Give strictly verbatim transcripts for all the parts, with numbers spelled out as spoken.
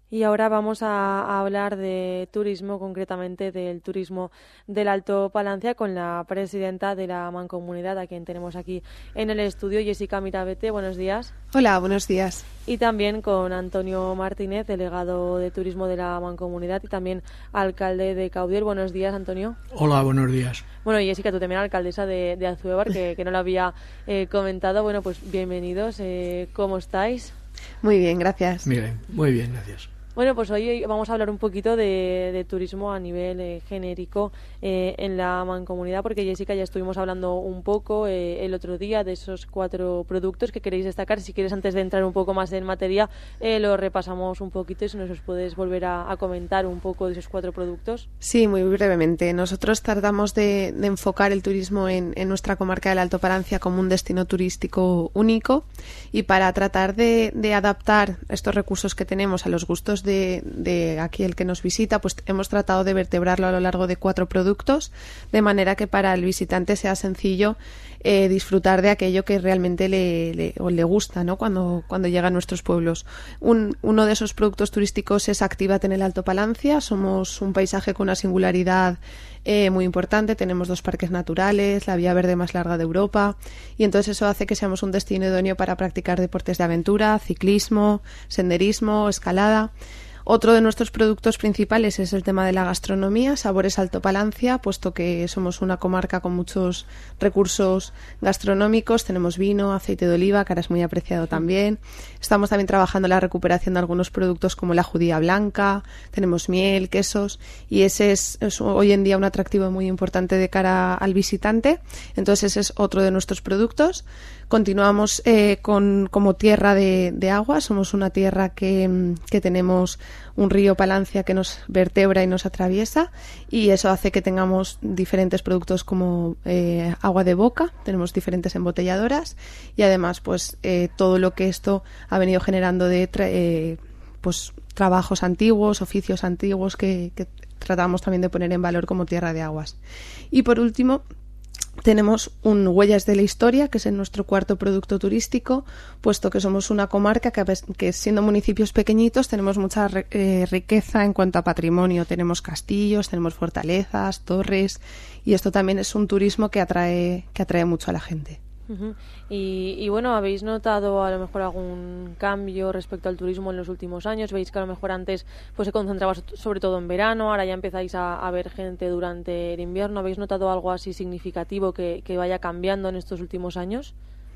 Y ahora vamos a, a hablar de turismo, concretamente del turismo del Alto Palancia, con la presidenta de la Mancomunidad, a quien tenemos aquí en el estudio, Jessica Mirabete. Buenos días. Hola, buenos días. Y también con Antonio Martínez, delegado de turismo de la Mancomunidad y también alcalde de Caudiel. Buenos días, Antonio. Hola, buenos días. Bueno, Jessica, tú también alcaldesa de, de Azuebar, que, que no lo había eh, comentado. Bueno, pues bienvenidos. Eh, ¿Cómo estáis? Muy bien, gracias. Miren, muy bien, gracias. Bueno, pues hoy vamos a hablar un poquito de, de turismo a nivel eh, genérico eh, en la Mancomunidad, porque Jessica, ya estuvimos hablando un poco eh, el otro día de esos cuatro productos que queréis destacar. Si quieres, antes de entrar un poco más en materia, eh, lo repasamos un poquito y si nos os puedes volver a, a comentar un poco de esos cuatro productos. Sí, muy brevemente. Nosotros tratamos de, de enfocar el turismo en, en nuestra comarca del Alto Palancia como un destino turístico único, y para tratar de, de adaptar estos recursos que tenemos a los gustos De, de aquí el que nos visita, pues hemos tratado de vertebrarlo a lo largo de cuatro productos, de manera que para el visitante sea sencillo eh, disfrutar de aquello que realmente le, le, o le gusta, ¿no? cuando, cuando llega a nuestros pueblos. Un, uno de esos productos turísticos es Actívate en el Alto Palancia. Somos un paisaje con una singularidad Eh, muy importante. Tenemos dos parques naturales, la vía verde más larga de Europa, y entonces eso hace que seamos un destino idóneo para practicar deportes de aventura, ciclismo, senderismo, escalada. Otro de nuestros productos principales es el tema de la gastronomía, Sabores Alto Palancia, puesto que somos una comarca con muchos recursos gastronómicos. Tenemos vino, aceite de oliva, que ahora es muy apreciado también. Estamos también trabajando en la recuperación de algunos productos como la judía blanca, tenemos miel, quesos, y ese es, es hoy en día un atractivo muy importante de cara al visitante. Entonces ese es otro de nuestros productos. Continuamos eh, con como tierra de, de agua. Somos una tierra que, que tenemos un río Palancia que nos vertebra y nos atraviesa, y eso hace que tengamos diferentes productos como eh, agua de boca. Tenemos diferentes embotelladoras, y además pues eh, todo lo que esto ha venido generando de tra- eh, pues trabajos antiguos, oficios antiguos que, que tratamos también de poner en valor como tierra de aguas. Y por último tenemos un Huellas de la Historia, que es nuestro cuarto producto turístico, puesto que somos una comarca que, que siendo municipios pequeñitos, tenemos mucha eh, riqueza en cuanto a patrimonio. Tenemos castillos, tenemos fortalezas, torres, y esto también es un turismo que atrae, que atrae mucho a la gente. Uh-huh. Y, y bueno, ¿habéis notado a lo mejor algún cambio respecto al turismo en los últimos años? ¿Veis que a lo mejor antes pues se concentraba sobre todo en verano, ahora ya empezáis a, a ver gente durante el invierno? ¿Habéis notado algo así significativo que, que vaya cambiando en estos últimos años?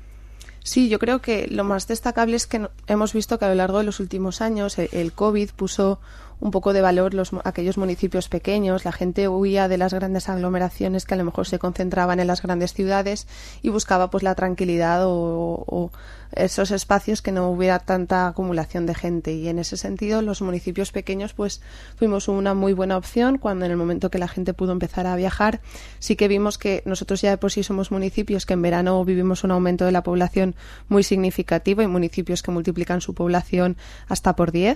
Sí, yo creo que lo más destacable es que no, hemos visto que a lo largo de los últimos años el, el COVID puso un poco de valor los, aquellos municipios pequeños. La gente huía de las grandes aglomeraciones que a lo mejor se concentraban en las grandes ciudades y buscaba pues la tranquilidad o, o esos espacios que no hubiera tanta acumulación de gente, y en ese sentido los municipios pequeños pues fuimos una muy buena opción. Cuando en el momento que la gente pudo empezar a viajar, sí que vimos que nosotros ya de por sí somos municipios que en verano vivimos un aumento de la población muy significativo, y municipios que multiplican su población hasta por diez.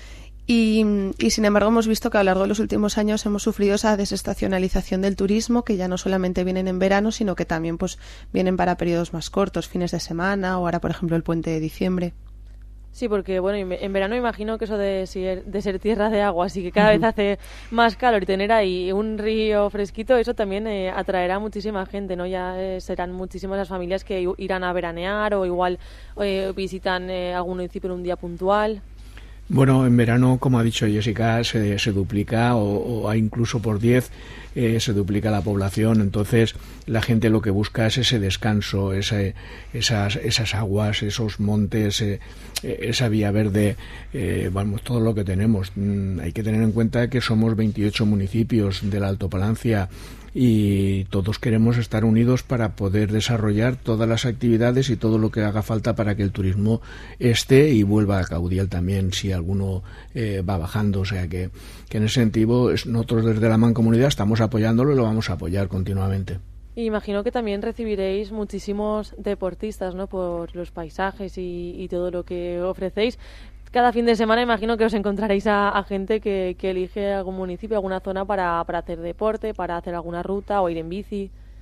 Y, y sin embargo hemos visto que a lo largo de los últimos años hemos sufrido esa desestacionalización del turismo, que ya no solamente vienen en verano, sino que también pues vienen para periodos más cortos, fines de semana, o ahora por ejemplo el puente de diciembre. Sí, porque bueno, en verano imagino que eso de ser, de ser tierra de agua, así que cada uh-huh. vez hace más calor, y tener ahí un río fresquito, eso también eh, atraerá a muchísima gente, ¿no? Ya eh, serán muchísimas las familias que irán a veranear, o igual eh, visitan eh, algún municipio en un día puntual. Bueno, en verano, como ha dicho Jessica, se, se duplica o, o incluso por diez eh, se duplica la población. Entonces la gente lo que busca es ese descanso, ese, esas, esas aguas, esos montes, eh, esa vía verde, eh, vamos, todo lo que tenemos. Mm, hay que tener en cuenta que somos veintiocho municipios del Alto Palancia, y todos queremos estar unidos para poder desarrollar todas las actividades y todo lo que haga falta para que el turismo esté y vuelva a Caudiel también, si alguno eh, va bajando. O sea que, que en ese sentido nosotros desde la Mancomunidad estamos apoyándolo y lo vamos a apoyar continuamente. Y imagino que también recibiréis muchísimos deportistas, ¿no?, por los paisajes y, y todo lo que ofrecéis. Cada fin de semana imagino que os encontraréis a, a gente que, que elige algún municipio, alguna zona para, para hacer deporte, para hacer alguna ruta o ir en bici.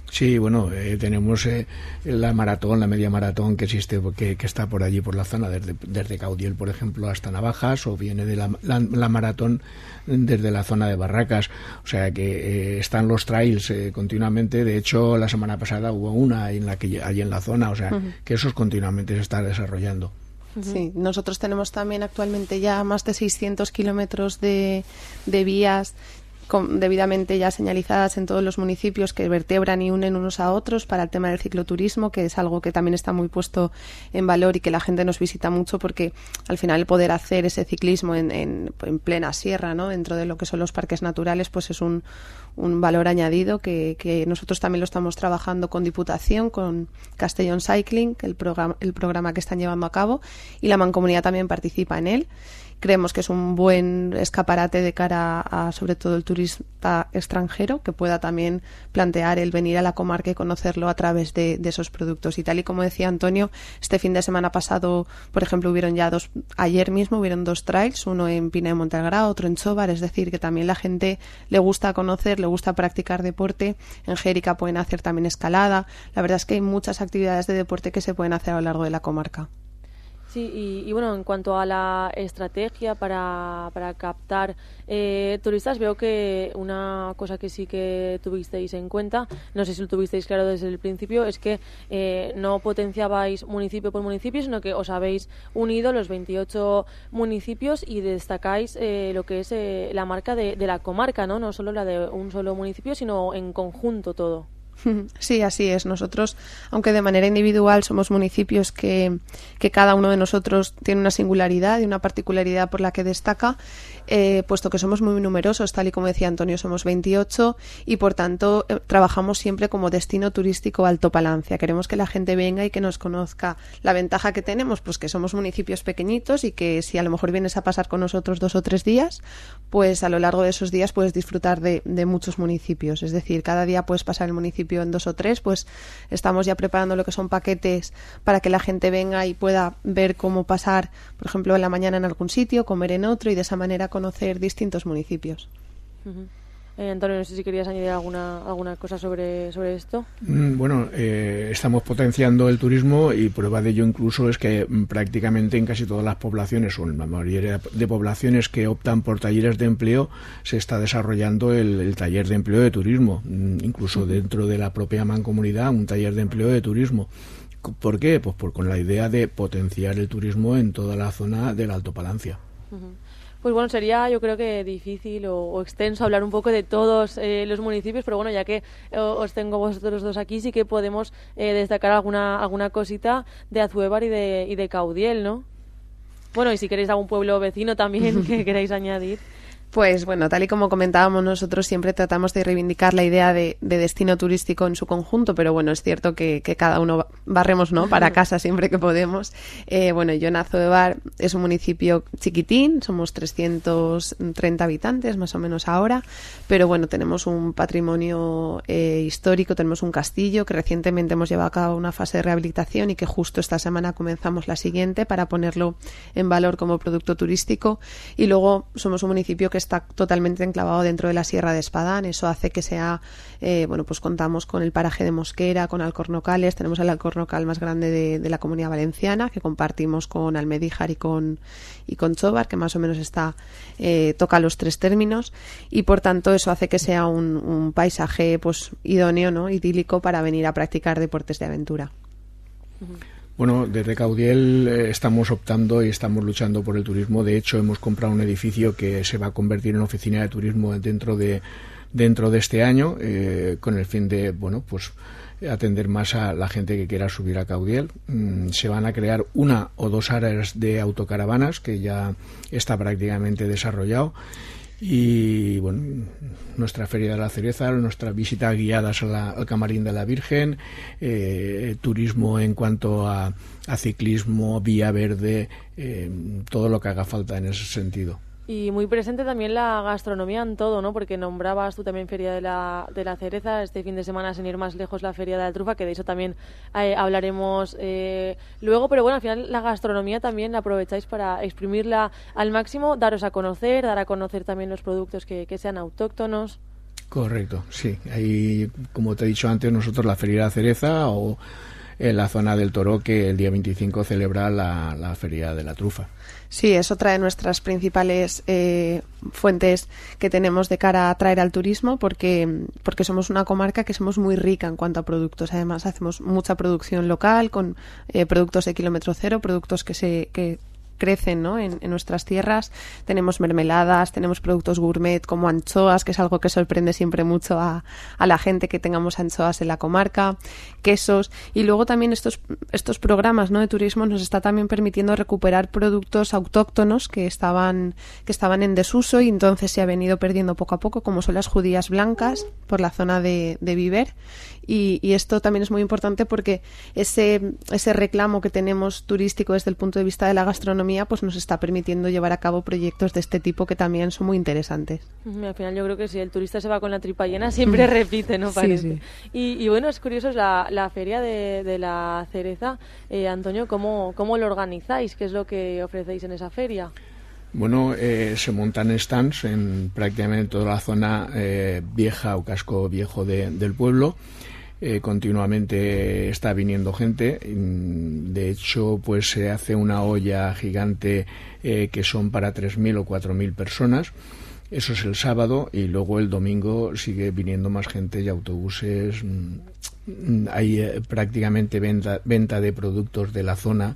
Sí, bueno, eh, tenemos eh, la maratón, la media maratón que existe, que, que está por allí, por la zona, desde, desde Caudiel, por ejemplo, hasta Navajas, o viene de la, la, la maratón desde la zona de Barracas. O sea que eh, están los trails eh, continuamente. De hecho, la semana pasada hubo una en la que allí en la zona, o sea, uh-huh. que esos continuamente se están desarrollando. Sí, nosotros tenemos también actualmente ya más de seiscientos kilómetros de, de vías con, debidamente ya señalizadas en todos los municipios que vertebran y unen unos a otros para el tema del cicloturismo, que es algo que también está muy puesto en valor y que la gente nos visita mucho, porque al final el poder hacer ese ciclismo en, en, en plena sierra, ¿no?, dentro de lo que son los parques naturales, pues es un, un valor añadido que, que nosotros también lo estamos trabajando con Diputación, con Castellón Cycling, el programa, el programa que están llevando a cabo, y la Mancomunidad también participa en él. Creemos que es un buen escaparate de cara a, sobre todo, el turista extranjero, que pueda también plantear el venir a la comarca y conocerlo a través de, de esos productos. Y tal y como decía Antonio, este fin de semana pasado, por ejemplo, hubieron ya dos, ayer mismo hubieron dos trails, uno en Pina de Monteagrao, otro en Chobar, es decir, que también la gente le gusta conocer, le gusta practicar deporte. En Xérica pueden hacer también escalada. La verdad es que hay muchas actividades de deporte que se pueden hacer a lo largo de la comarca. Sí, y, y bueno, en cuanto a la estrategia para, para captar eh, turistas, veo que una cosa que sí que tuvisteis en cuenta, no sé si lo tuvisteis claro desde el principio, es que eh, no potenciabais municipio por municipio, sino que os habéis unido los veintiocho municipios y destacáis eh, lo que es eh, la marca de, de la comarca, ¿no? No solo la de un solo municipio, sino en conjunto todo. Sí, así es. Nosotros, aunque de manera individual somos municipios que, que cada uno de nosotros tiene una singularidad y una particularidad por la que destaca, eh, puesto que somos muy numerosos, tal y como decía Antonio, somos veintiocho y por tanto eh, trabajamos siempre como destino turístico Alto Palancia. Queremos que la gente venga y que nos conozca. La ventaja que tenemos, pues que somos municipios pequeñitos y que si a lo mejor vienes a pasar con nosotros dos o tres días, pues a lo largo de esos días puedes disfrutar de, de muchos municipios. Es decir, cada día puedes pasar el municipio en dos o tres, pues estamos ya preparando lo que son paquetes para que la gente venga y pueda ver cómo pasar, por ejemplo, en la mañana en algún sitio, comer en otro y de esa manera conocer distintos municipios. Uh-huh. Eh, Antonio, no sé si querías añadir alguna alguna cosa sobre, sobre esto. Mm, bueno, eh, estamos potenciando el turismo y prueba de ello incluso es que mm, prácticamente en casi todas las poblaciones o en la mayoría de poblaciones que optan por talleres de empleo se está desarrollando el, el taller de empleo de turismo, mm, incluso dentro de la propia mancomunidad un taller de empleo de turismo. ¿Por qué? Pues por, con la idea de potenciar el turismo en toda la zona del Alto Palancia. Uh-huh. Pues bueno, sería yo creo que difícil o, o extenso hablar un poco de todos eh, los municipios, pero bueno, ya que eh, os tengo vosotros dos aquí, sí que podemos eh, destacar alguna alguna cosita de Azuévar y de, y de Caudiel, ¿no? Bueno, y si queréis algún pueblo vecino también que queráis añadir. Pues bueno, tal y como comentábamos, nosotros siempre tratamos de reivindicar la idea de, de destino turístico en su conjunto, pero bueno, es cierto que, que cada uno barremos, ¿no?, para casa siempre que podemos. Eh, bueno, yo en Azuévar es un municipio chiquitín, somos trescientos treinta habitantes más o menos ahora, pero bueno, tenemos un patrimonio eh, histórico, tenemos un castillo que recientemente hemos llevado a cabo una fase de rehabilitación y que justo esta semana comenzamos la siguiente para ponerlo en valor como producto turístico, y luego somos un municipio que está totalmente enclavado dentro de la Sierra de Espadán. Eso hace que sea, eh, bueno, pues contamos con el paraje de Mosquera, con Alcornocales, tenemos el alcornocal más grande de, de la Comunidad Valenciana, que compartimos con Almedíjar y con, y con Chobar, que más o menos está, eh, toca los tres términos, y por tanto eso hace que sea un, un paisaje pues idóneo, ¿no?, idílico para venir a practicar deportes de aventura. Uh-huh. Bueno, desde Caudiel eh, estamos optando y estamos luchando por el turismo. De hecho, hemos comprado un edificio que se va a convertir en oficina de turismo dentro de dentro de este año, eh, con el fin de, bueno, pues atender más a la gente que quiera subir a Caudiel. Mm, se van a crear una o dos áreas de autocaravanas que ya está prácticamente desarrollado. Y bueno, nuestra Feria de la Cereza, nuestra visita guiadas a la, al Camarín de la Virgen, eh, turismo en cuanto a, a ciclismo, vía verde, eh, todo lo que haga falta en ese sentido. Y muy presente también la gastronomía en todo, ¿no? Porque nombrabas tú también Feria de la, de la Cereza, este fin de semana, sin ir más lejos, la Feria de la Trufa, que de eso también eh, hablaremos eh, luego, pero bueno, al final la gastronomía también la aprovecháis para exprimirla al máximo, daros a conocer, dar a conocer también los productos que, que sean autóctonos. Correcto, sí. Ahí, como te he dicho antes, nosotros la Feria de la Cereza o en la zona del Toro, que el día veinticinco celebra la, la Feria de la Trufa. Sí, es otra de nuestras principales eh, fuentes que tenemos de cara a atraer al turismo, porque, porque somos una comarca que somos muy rica en cuanto a productos. Además, hacemos mucha producción local con eh, productos de kilómetro cero, productos que se... que crecen, ¿no? en, en nuestras tierras. Tenemos mermeladas, tenemos productos gourmet como anchoas, que es algo que sorprende siempre mucho a, a la gente que tengamos anchoas en la comarca, quesos, y luego también estos, estos programas, ¿no? de turismo nos está también permitiendo recuperar productos autóctonos que estaban, que estaban en desuso y entonces se ha venido perdiendo poco a poco, como son las judías blancas por la zona de, de Viver. Y, y esto también es muy importante porque ese, ese reclamo que tenemos turístico desde el punto de vista de la gastronomía pues nos está permitiendo llevar a cabo proyectos de este tipo que también son muy interesantes. Al final yo creo que si el turista se va con la tripa llena siempre repite, ¿no? Parece. Sí, sí. Y, y bueno, es curioso, la, la feria de, de la cereza. Eh, Antonio, ¿cómo, ¿cómo lo organizáis? ¿Qué es lo que ofrecéis en esa feria? Bueno, eh, se montan stands en prácticamente toda la zona eh, vieja o casco viejo de, del pueblo. Eh, continuamente está viniendo gente. De hecho, pues se hace una olla gigante eh, que son para tres mil o cuatro mil personas. Eso es el sábado, y luego el domingo sigue viniendo más gente y autobuses. Hay eh, prácticamente venta, venta de productos de la zona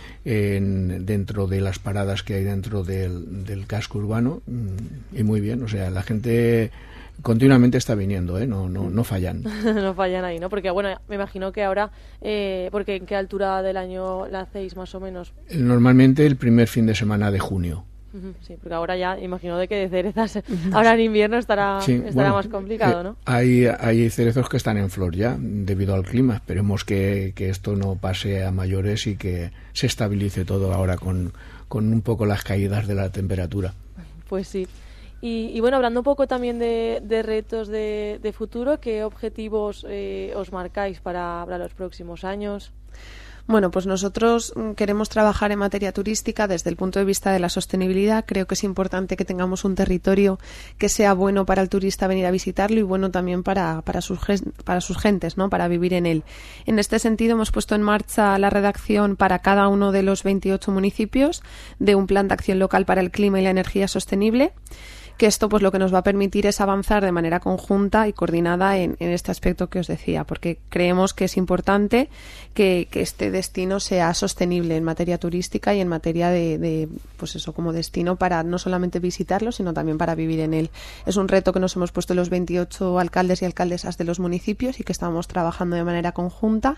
en, dentro de las paradas que hay dentro del, del casco urbano, y muy bien, o sea, la gente continuamente está viniendo, ¿eh? no, no, no fallan. No fallan ahí, ¿no? Porque, bueno, me imagino que ahora, eh, porque ¿en qué altura del año la hacéis más o menos? Normalmente el primer fin de semana de junio. Sí, porque ahora ya imagino de que de cerezas ahora en invierno estará, sí, estará bueno, más complicado, ¿no? Eh, hay, hay cerezos que están en flor ya debido al clima. Esperemos que, que esto no pase a mayores y que se estabilice todo ahora con, con un poco las caídas de la temperatura. Pues sí. Y, y bueno, hablando un poco también de, de retos de, de futuro, ¿qué objetivos eh, os marcáis para, para los próximos años? Bueno, pues nosotros queremos trabajar en materia turística desde el punto de vista de la sostenibilidad. Creo que es importante que tengamos un territorio que sea bueno para el turista venir a visitarlo y bueno también para, para, sus, para sus gentes, ¿no? Para vivir en él. En este sentido, hemos puesto en marcha la redacción para cada uno de los veintiocho municipios de un plan de acción local para el clima y la energía sostenible, que esto pues lo que nos va a permitir es avanzar de manera conjunta y coordinada en, en este aspecto que os decía, porque creemos que es importante que, que este destino sea sostenible en materia turística y en materia de, de, pues eso, como destino para no solamente visitarlo, sino también para vivir en él. Es un reto que nos hemos puesto los veintiocho alcaldes y alcaldesas de los municipios y que estamos trabajando de manera conjunta.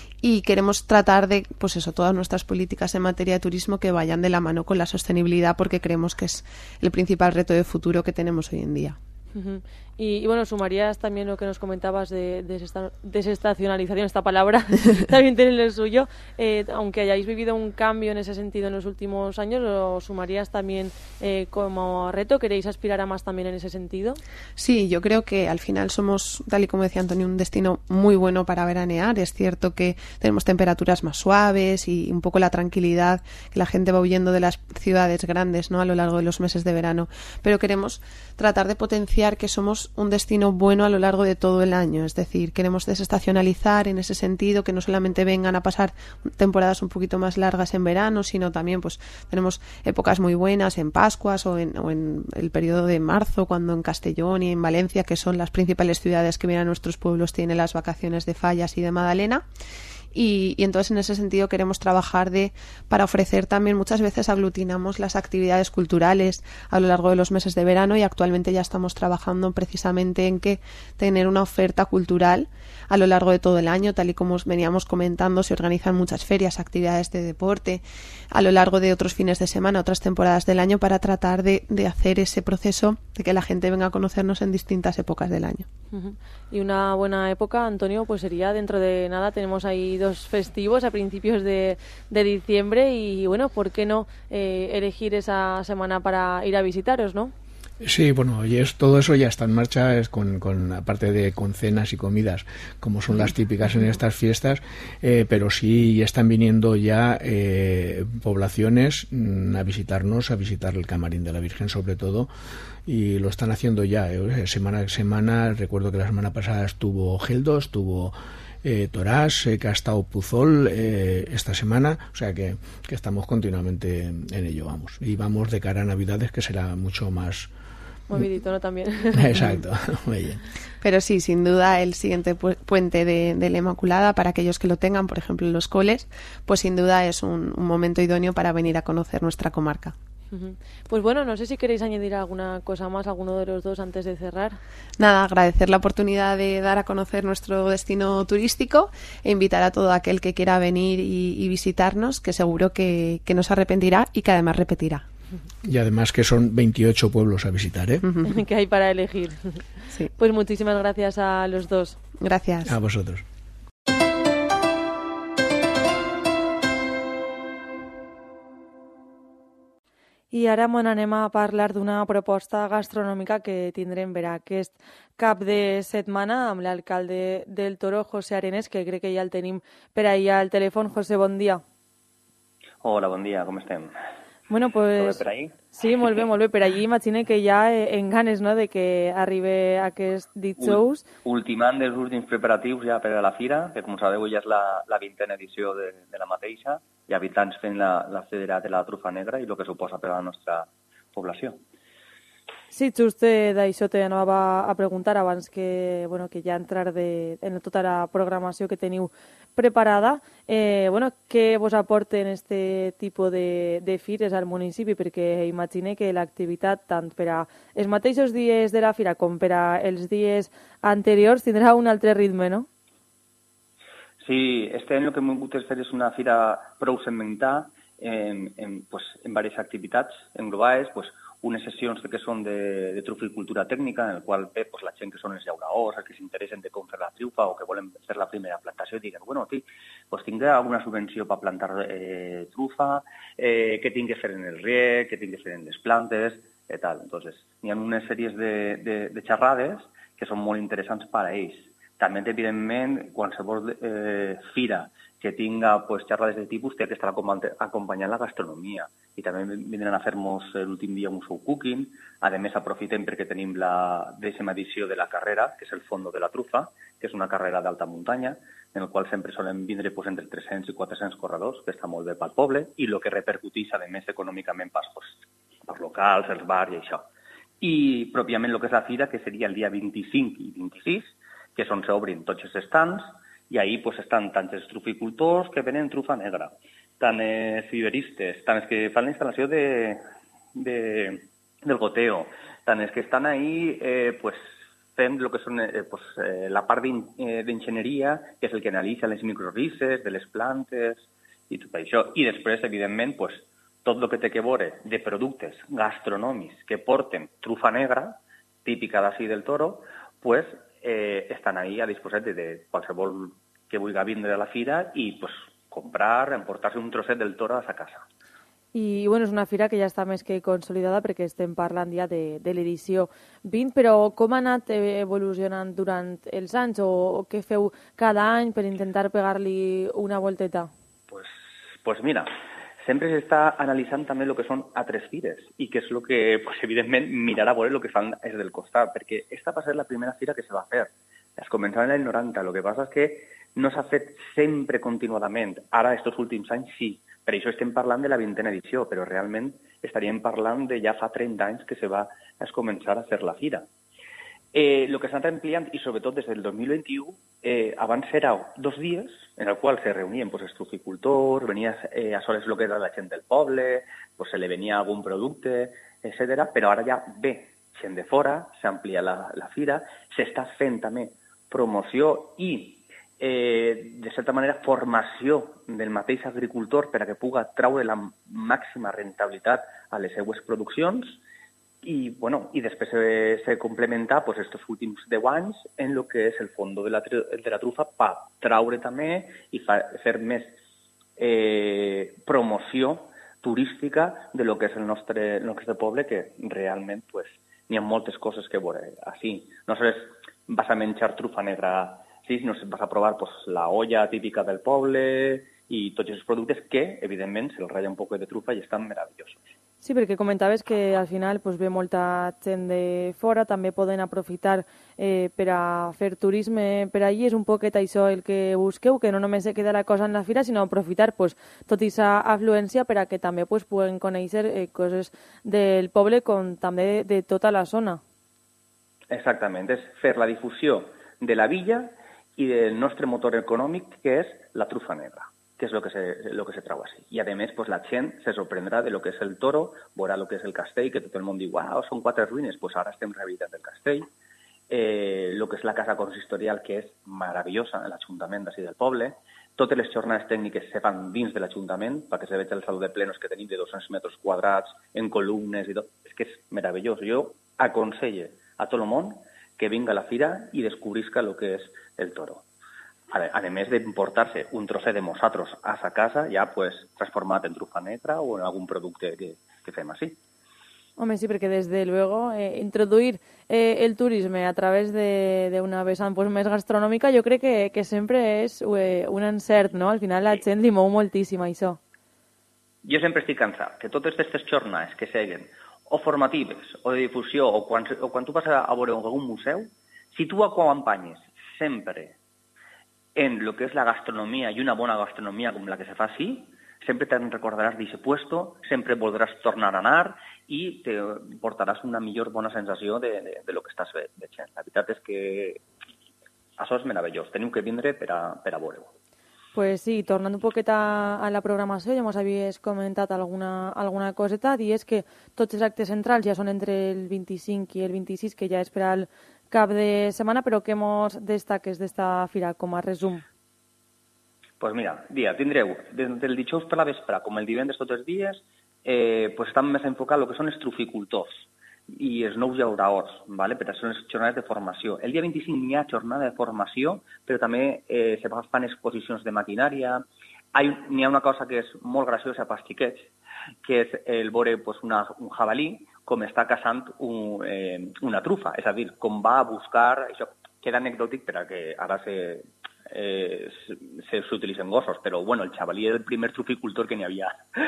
Y queremos tratar de, pues eso, todas nuestras políticas en materia de turismo que vayan de la mano con la sostenibilidad, porque creemos que es el principal reto de futuro que tenemos hoy en día. Uh-huh. Y, y bueno, sumarías también lo que nos comentabas de, de desesta- desestacionalización, esta palabra también tiene el suyo, eh, aunque hayáis vivido un cambio en ese sentido en los últimos años, ¿lo sumarías también eh, como reto? ¿Queréis aspirar a más también en ese sentido? Sí, yo creo que al final somos, tal y como decía Antonio, un destino muy bueno para veranear. Es cierto que tenemos temperaturas más suaves y un poco la tranquilidad, que la gente va huyendo de las ciudades grandes, ¿no? A lo largo de los meses de verano, pero queremos tratar de potenciar que somos un destino bueno a lo largo de todo el año, es decir, queremos desestacionalizar en ese sentido, que no solamente vengan a pasar temporadas un poquito más largas en verano, sino también pues tenemos épocas muy buenas en Pascuas o en, o en el periodo de marzo, cuando en Castellón y en Valencia, que son las principales ciudades que vienen a nuestros pueblos, tienen las vacaciones de Fallas y de Madalena. Y, y entonces en ese sentido queremos trabajar de para ofrecer también, muchas veces aglutinamos las actividades culturales a lo largo de los meses de verano y actualmente ya estamos trabajando precisamente en que tener una oferta cultural a lo largo de todo el año, tal y como os veníamos comentando, se organizan muchas ferias, actividades de deporte a lo largo de otros fines de semana, otras temporadas del año, para tratar de, de hacer ese proceso de que la gente venga a conocernos en distintas épocas del año. Uh-huh. Y una buena época, Antonio, pues sería dentro de nada, tenemos ahí dos festivos a principios de, de diciembre y bueno, ¿por qué no eh, elegir esa semana para ir a visitaros, no? Sí, bueno, y es, todo eso ya está en marcha, es con, con aparte de con cenas y comidas, como son las típicas en estas fiestas, eh, pero sí ya están viniendo ya eh, poblaciones mm, a visitarnos, a visitar el Camarín de la Virgen sobre todo, y lo están haciendo ya, eh, semana a semana. Recuerdo que la semana pasada estuvo Geldo, estuvo eh, Torás, eh, que ha estado Puzol eh, esta semana, o sea que, que estamos continuamente en ello, vamos, y vamos de cara a Navidades, que será mucho más movidito, ¿no? También. Exacto, muy bien. Pero sí, sin duda, el siguiente pu- puente de, de la Inmaculada, para aquellos que lo tengan, por ejemplo, en los coles, pues sin duda es un, un momento idóneo para venir a conocer nuestra comarca. Pues bueno, no sé si queréis añadir alguna cosa más, alguno de los dos, antes de cerrar. Nada, agradecer la oportunidad de dar a conocer nuestro destino turístico e invitar a todo aquel que quiera venir y, y visitarnos, que seguro que, que no se arrepentirá y que además repetirá. Y además que son veintiocho pueblos a visitar, ¿eh? Que hay para elegir. Sí. Pues muchísimas gracias a los dos. Gracias. A vosotros. I ara me n'anem a parlar d'una proposta gastronòmica que tindrem per aquest cap de setmana amb l'alcalde del Toro, José Arenes, que crec que ja el tenim per allà al telèfon. José, bon dia. Hola, bon dia, com estem? Bueno, pues... Tot bé per ahí? Sí, molt bé, molt bé. Per allí imagino que ja en ganes, no?, de que arribi aquest dijous. Ultimant dels últims preparatius ja per a la fira, que com sabeu ja és la, la vintena edició de, de la mateixa, i habitants fent la, la federat de la trufa negra i el que suposa per a la nostra població. Sí, just d'això t'anava a preguntar abans que, bueno, que ja entrar de, en tota la programació que teniu preparada. Eh, bueno, què vos aporten este tipus de, de fires al municipi? Perquè imagine que l'activitat, tant per a els mateixos dies de la fira com per a els dies anteriors, tindrà un altre ritme, no? Sí, este any el que hem volgut fer és una fira prou segmentada en, en, pues, en diverses activitats englobades, pues, unes sessions que són de, de truficultura tècnica, en el qual ve pues, la gent que són els llauraors, els que s'interessen de com fer la trufa o que volen fer la primera plantació i diguen, bueno, sí, pues, tinc alguna subvenció per plantar eh, trufa, eh, què tinc que fer en el rieg, què tinc que fer en les plantes, i tal. Entonces, hi ha unes sèries de, de, de xerrades que són molt interessants per a ells. També, evidentment, qualsevol eh, fira que tinga pues, xerrades de tipus té que estar acompanyant la gastronomia. I també vindran a fer-nos l'últim dia un show cooking. A més, aprofitem perquè tenim la dècima edició de la carrera, que és el Fondo de la Trufa, que és una carrera d'alta muntanya, en el qual sempre solen vindre pues, entre tres-cents i quatre-cents corredors, que està molt bé pel poble, i el que repercuteix, a més, econòmicament pels, pues, pels locals, els bars i això. I, pròpiament, el que és la fira, que seria el dia vint-i-cinc i vint-i-sis, que és on s'obrin tots els estants, i ahir pues, estan tant els truficultors que venen trufa negra, tant els fiberistes, tant els que fan la instal·lació de, de, del goteo, tant els que estan ahí eh, pues, fent el que són eh, pues, eh, la part d'enginyeria, que és el que analitza les microrises de les plantes i tot això. I després, evidentment, pues, tot el que té que veure de productes gastronòmics que porten trufa negra, típica d'ací del Toro, pues, eh, estan ahí a disposició de, de qualsevol que vulgui vindre a la fira i pues, comprar, emportar-se un trosset del Toro a sa casa. I bueno, és una fira que ja està més que consolidada perquè estem parlant ja de, de l'edició vint, però com ha anat evolucionant durant els anys o, o què feu cada any per intentar pegar-li una volteta? Pues, pues mira, sempre s'està analitzant també el que són altres fires i que és el que, pues, evidentment, mirar a veure el que fan des del costat, perquè esta va ser la primera fira que se va fer. Es començava en l'any noranta, el que passa és que no s'ha fet sempre continuadament. Ara, estos últims anys, sí. Per això estem parlant de la vintena edició, però realment estaríem parlant de ja fa trenta anys que se va es començar a fer la fira. Eh, el que s'ha anat ampliant, i sobretot des del dos mil vint-i-u, eh, abans era dos dies en el qual se reunien pues, els truficultors, venia eh, a soles el que era la gent del poble, pues, se li venia algun producte, etcètera. Però ara ja ve gent de fora, s'amplia la, la fira, s'està fent també promoció i, eh, de certa manera, formació del mateix agricultor per a que puga traure la màxima rentabilitat a les seues produccions. I, bueno, i després se, se complementa pues, estos últims deu anys en el que és el Fondo de la, de la Trufa per traure també i fa, fer més eh, promoció turística de lo que és el nostre, el nostre poble, que realment pues, n'hi ha moltes coses que veure així. No només vas a menjar trufa negra, sí, sinó que vas a provar pues, la olla típica del poble i tots aquests productes que, evidentment, se'ls ratlla un poc de trufa i estan meravellosos. Sí, perquè comentaves que al final pues, ve molta gent de fora, també poden aprofitar eh, per a fer turisme per allí. És un poquet això el que busqueu, que no només se queda la cosa en la fira, sinó aprofitar pues, tota aquesta afluència per a que també pues, puguen conèixer eh, coses del poble com també de tota la zona. Exactament, és fer la difusió de la villa i del nostre motor econòmic, que és la trufa negra, que és el que se, lo que se trau així. I, a més, pues, la gent se sorprendrà de lo que és el toro, veurà lo que és el castell, que tot el món diu, uau, són quatre ruïnes, pues ara estem rehabilitant el castell. Eh, lo que és la casa consistorial, que és meravellosa, l'Ajuntament d'ací del poble. Totes les jornades tècniques se fan dins de l'Ajuntament, perquè se veig el saló de plenos que tenim de dos-cents metres quadrats, en columnes i tot. És que és meravellós. Jo aconselle a tot el món que vinga a la fira i descobrisca el que és el toro. A, a més d'importar-se un trosset de nosaltres a sa casa, ja pues, transformat en trufa negra o en algun producte que, que fem així. Home, sí, perquè des de luego eh, introduir eh, el turisme a través d'una vessant pues, més gastronòmica jo crec que, que sempre és eh, un encert, no? Al final la sí. gent li mou moltíssim això. Jo sempre estic cansat que totes aquestes jornades que seguen o formatives o de difusió o quan, o quan tu vas a veure algun museu, si tu acompanyes sempre en lo que és la gastronomia i una bona gastronomia com la que se fa així, sempre te'n recordaràs d'aquest puesto, sempre voldràs tornar a anar i te portaràs una millor bona sensació de, de, de lo que estàs veient. La veritat és que això és meravellós. Teniu que vindre per a, per a veure-ho. Pues sí, tornant un poquet a, a la programació, ja ens havies comentat alguna, alguna coseta, i és que tots els actes centrals ja són entre el vint-i-cinc i el vint-i-sis, que ja és per al cap de setmana, però què mos destaques d'esta fira com a resum? Pues mira, dia, tindreu des del dijous per la vespre com el divendres tots els dies, eh, pues estan més enfocats el que són els truficultors i els nous llauraors, ¿vale? Per això són les jornades de formació. El dia vint-i-cinc n'hi ha jornada de formació, però també eh, se fan exposicions de maquinària. N'hi ha una cosa que és molt graciosa per xiquets, que és el veure pues, una, un jabalí com està caçant un, eh, una trufa, és a dir, com va a buscar, això queda anecdòtic per a que ara se... Eh, s'utilitzen gossos, però bueno, el xavalí era el primer truficultor que n'hi havia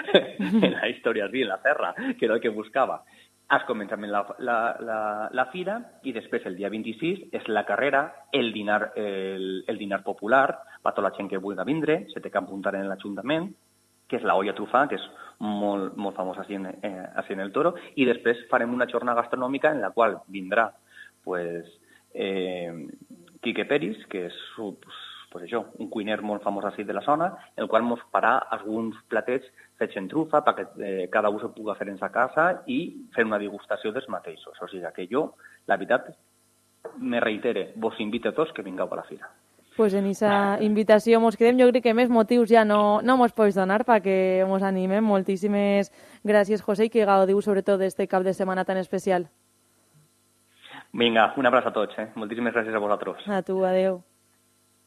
en la història, sí, en la serra, que era el que buscava. Es comença amb la, la, la, la fira i després el dia vint-i-sis és la carrera, el dinar, el, el dinar popular, per tota la gent que vulgui vindre, se té que apuntar en l'Ajuntament, que és la olla trufà, que és molt, molt famosa així en, eh, així en el Toro, i després farem una jornada gastronòmica en la qual vindrà pues, eh, Quique Peris, que és pues, pues això, un cuiner molt famós així de la zona, el qual ens farà alguns platets fets en trufa perquè eh, cada un se pugui fer en sa casa i fer una degustació dels mateixos. O sigui que jo, la veritat, me reitere, vos invito a tots que vingueu a la fira. Pues en esa invitació mos quedem. Jo crec que més motius ja no, no mos pots donar perquè mos animem. Moltíssimes gràcies, José, i que gaudiu sobretot d'este cap de setmana tan especial. Vinga, un abraç a tots. Eh? Moltíssimes gràcies a vosaltres. A tu, adeu.